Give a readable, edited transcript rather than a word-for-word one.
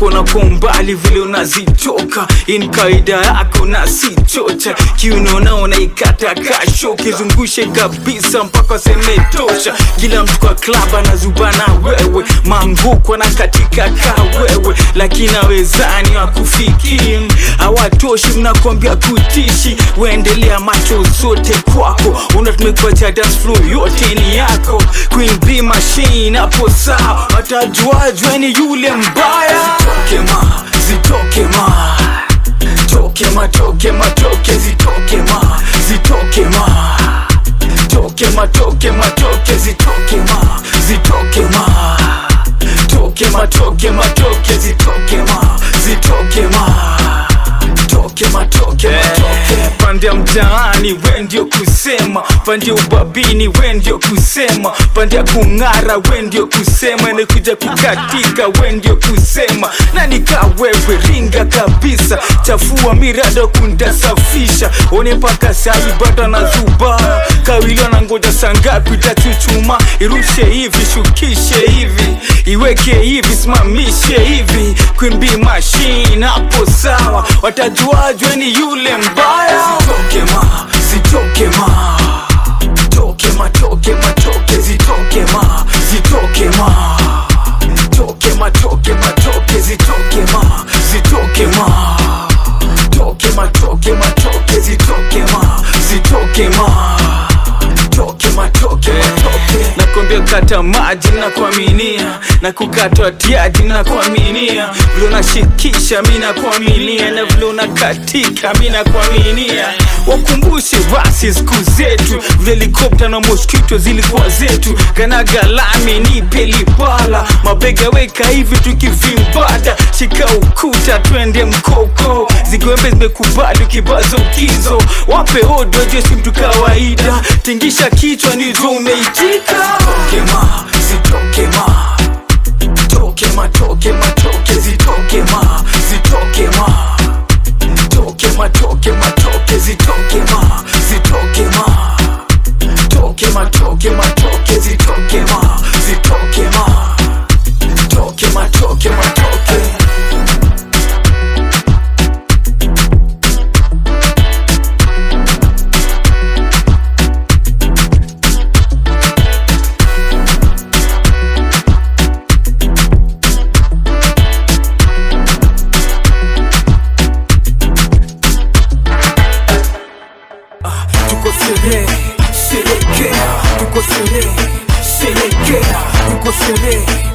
kuona kwa mbali vile unazitoka. In kaida yako na si chocha, kiuno naona ikata kasho, kizungushe kabisa mpaka seme tosha. Kila mtu kwa club anazubana wewe, manguko na katika ka wewe, lakini awezani wakufiki hawatoshi, mnakwambia kutishi. Wendelea macho zote kwako, unatumekuacha dance floor yote ni yako. Queen B machine hapo sawa, watajuajwe ni yule mbaya. Zitoke ma, zitoke ma, toke ma, toke ma, toke zitoke ma, zitoke ma, toke ma, toke ma, toke zitoke ma, zitoke ma, toke ma, toke ma, toke zitoke ma, zitoke ma, toke ma, toke ma, toke. Pande ya mtaani we ndio kusema, pande ya ubabini we ndio kusema, pande ya kung'ara we ndio kusema, inakuja kukatika we ndio kusema. Na nika wewe ringa kabisa, chafua mirado kundasafisha, one paka sahi bado na zuba kawilo na ngoja sangapi tachuchuma. Irushe hivi, shukishe hivi, iweke hivi, simamishe hivi. Queen B machine hapo sawa, watajuajwe ni yule mbaya. Zitoke ma, zitoke ma, toke ma, toke ma, toke zitoke ma, zitoke ma, toke ma, toke ma, toke zitoke ma, zitoke ma, toke ma, toke ma, toke zitoke ma, zitoke ma, toke ma, toke ma, toke. Nakwambia kata maji na kuaminia, na kukatwa tiaji na kuaminia, vile unashikisha mimi na kuaminia, na vile unakatika mimi na kuaminia. Wakumbushe basi siku zetu, vile helikopta na mosquito zilikuwa zetu. Kana galami ni pelipala, mabega weka hivi tukivimbada, shika ukuta twende mkoko, zigwembe zimekubali ukibazo kizo. Wape odo jesi mtu kawaida, tingisha kichwa nizo umeitika. Zitoke ma, zitoke ma, toke ma, toke ma, toke zitoke ma, zitoke ma, toke ma, toke ma, toke zitoke ma, zitoke ma, toke ma, toke ma, toke zitoke ma, zitoke ma, toke ma, toke ma, toke. Sherekea, tuko sherehe, sherekea, tuko sherehe.